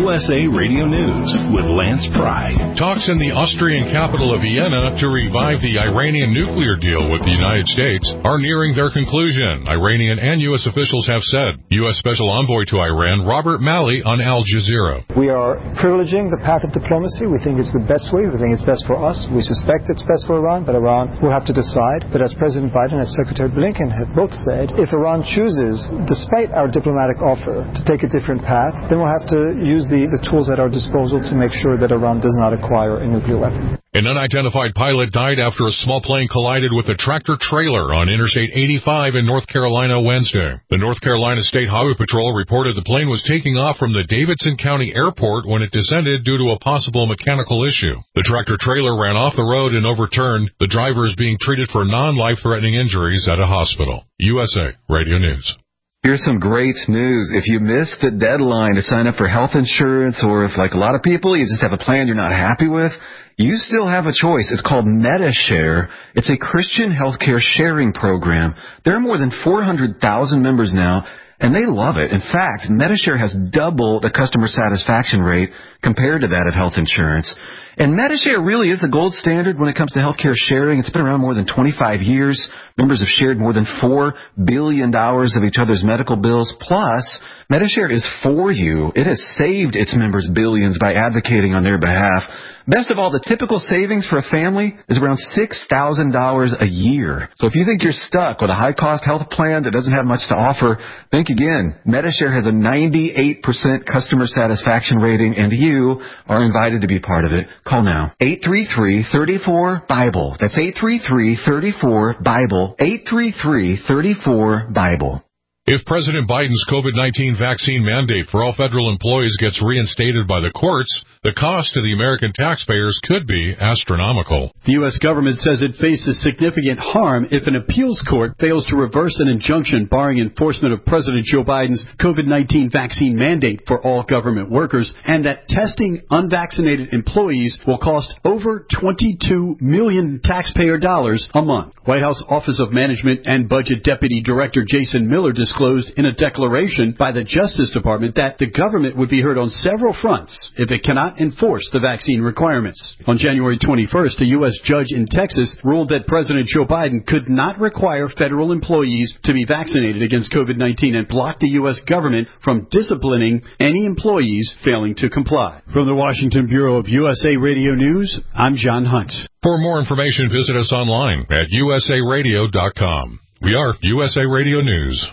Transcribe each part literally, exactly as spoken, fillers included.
U S A Radio News with Lance Pry. Talks in the Austrian capital of Vienna to revive the Iranian nuclear deal with the United States are nearing their conclusion, Iranian and U S officials have said. U S Special Envoy to Iran, Robert Malley, on Al Jazeera. We are privileging the path of diplomacy. We think it's the best way. We think it's best for us. We suspect it's best for Iran, but Iran will have to decide. But as President Biden and Secretary Blinken have both said, if Iran chooses, despite our diplomatic offer, to take a different path, then we'll have to use the, the tools at our disposal to make sure that Iran does not acquire a nuclear weapon. An unidentified pilot died after a small plane collided with a tractor-trailer on Interstate eighty-five in North Carolina Wednesday. The North Carolina State Highway Patrol reported the plane was taking off from the Davidson County Airport when it descended due to a possible mechanical issue. The tractor-trailer ran off the road and overturned. The driver is being treated for non-life-threatening injuries at a hospital. U S A Radio News. Here's some great news. If you missed the deadline to sign up for health insurance, or if, like a lot of people, you just have a plan you're not happy with, you still have a choice. It's called MediShare. It's a Christian healthcare sharing program. There are more than four hundred thousand members now, and they love it. In fact, MediShare has double the customer satisfaction rate compared to that of health insurance. And MediShare really is the gold standard when it comes to healthcare sharing. It's been around more than twenty-five years. Members have shared more than four billion dollars of each other's medical bills. Plus, MediShare is for you. It has saved its members billions by advocating on their behalf. Best of all, the typical savings for a family is around six thousand dollars a year. So if you think you're stuck with a high-cost health plan that doesn't have much to offer, think again. MediShare has a ninety-eight percent customer satisfaction rating, and you are invited to be part of it. Call now. eight three three, three four, BIBLE. That's eight three three, three four, BIBLE. eight three three, three four, BIBLE. If President Biden's COVID nineteen vaccine mandate for all federal employees gets reinstated by the courts, the cost to the American taxpayers could be astronomical. The U S government says it faces significant harm if an appeals court fails to reverse an injunction barring enforcement of President Joe Biden's COVID nineteen vaccine mandate for all government workers, and that testing unvaccinated employees will cost over twenty-two million taxpayer dollars a month. White House Office of Management and Budget Deputy Director Jason Miller disclosed in a declaration by the Justice Department that the government would be hurt on several fronts if it cannot enforce the vaccine requirements. On January twenty-first, a U S judge in Texas ruled that President Joe Biden could not require federal employees to be vaccinated against COVID nineteen and blocked the U S government from disciplining any employees failing to comply. From the Washington Bureau of U S A Radio News, I'm John Hunt. For more information, visit us online at U S A radio dot com. We are U S A Radio News.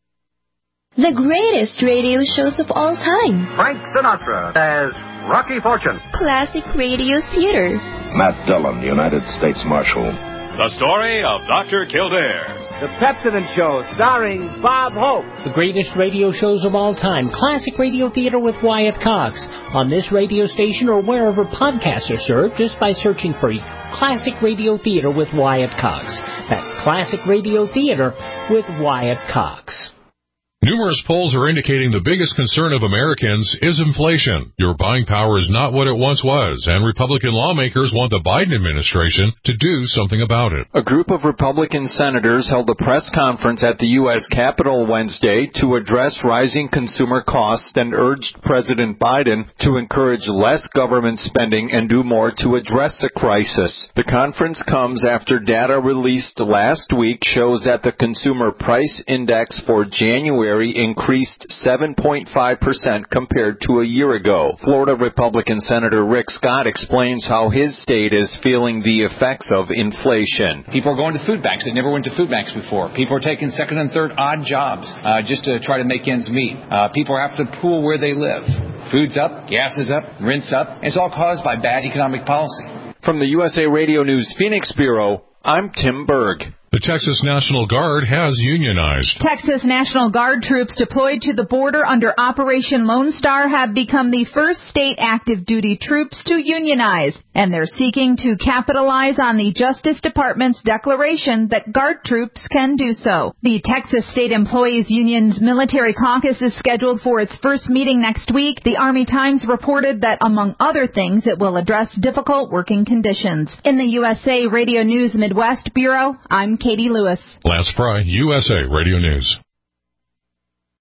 The greatest radio shows of all time. Frank Sinatra as Rocky Fortune. Classic radio theater. Matt Dillon, United States Marshal. The story of Doctor Kildare. The Pepsodent Show, starring Bob Hope. The greatest radio shows of all time. Classic radio theater with Wyatt Cox. On this radio station or wherever podcasts are served, just by searching for Classic Radio Theater with Wyatt Cox. That's Classic Radio Theater with Wyatt Cox. Numerous polls are indicating the biggest concern of Americans is inflation. Your buying power is not what it once was, and Republican lawmakers want the Biden administration to do something about it. A group of Republican senators held a press conference at the U S Capitol Wednesday to address rising consumer costs and urged President Biden to encourage less government spending and do more to address the crisis. The conference comes after data released last week shows that the Consumer Price Index for January increased seven point five percent compared to a year ago. Florida Republican Senator Rick Scott explains how his state is feeling the effects of inflation. People are going to food banks. They never went to food banks before. People are taking second and third odd jobs uh, just to try to make ends meet. Uh, people have to pool where they live. Food's up, gas is up, rent's up. It's all caused by bad economic policy. From the U S A Radio News Phoenix Bureau, I'm Tim Berg. The Texas National Guard has unionized. Texas National Guard troops deployed to the border under Operation Lone Star have become the first state active duty troops to unionize, and they're seeking to capitalize on the Justice Department's declaration that Guard troops can do so. The Texas State Employees Union's military caucus is scheduled for its first meeting next week. The Army Times reported that, among other things, it will address difficult working conditions. In the U S A Radio News Midwest Bureau, I'm Katie Lewis. Lance Pry, U S A Radio News.